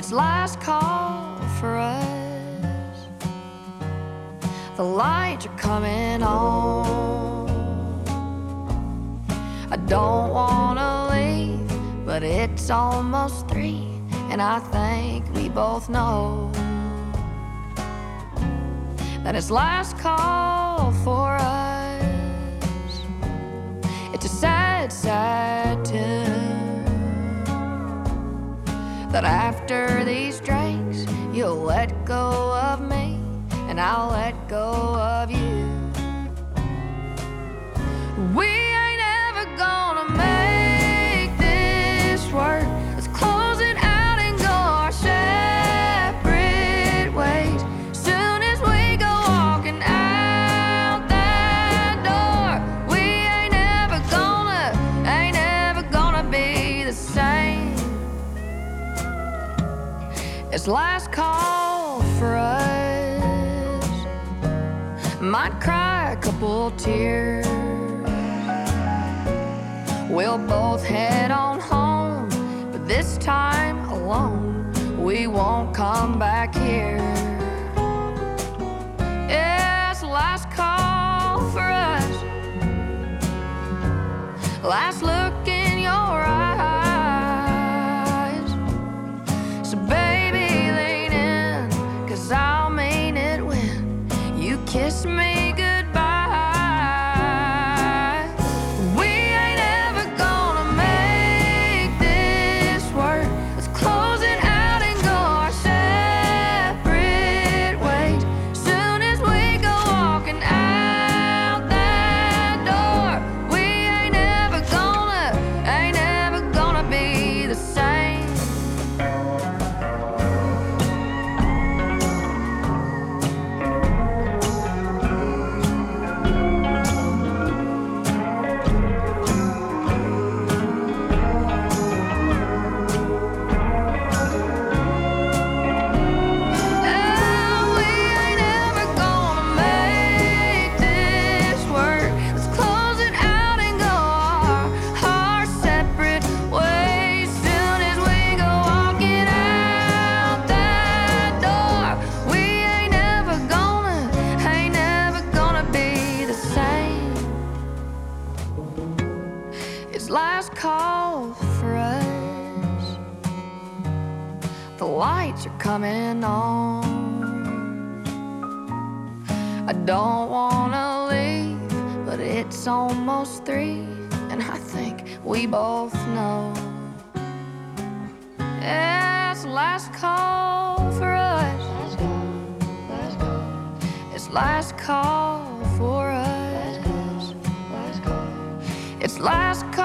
It's last call for us. The lights are coming on. I don't wanna leave, but it's almost 3, and I think we both know that it's last call for us. It's a sad, sad tune that after these drinks you'll let go of me and I'll let go of you. We ain't ever gonna make this work. Let's close it out and go our separate ways. Soon as we go walking out that door, we ain't ever gonna be the same. It's last call for us. Might cry a couple tears. We'll both head on home, but this time alone. We won't come back here. Yeah, it's last call for us. Last look in your eyes. So baby, lean in, 'cause I'll mean it when you kiss me goodbye. We ain't ever gonna make this work. Let's close it out and go our separate ways. Soon as we go walking out that door, we ain't ever gonna be the same. We ain't ever gonna make this work. Let's close it out and go our separate ways. Soon as we go walking out that door, we ain't ever gonna be the same. It's last call for us. The lights are coming on. I don't wanna leave, but it's almost 3, and I think we both know. Yeah, it's last call for us. It's last call for us. It's last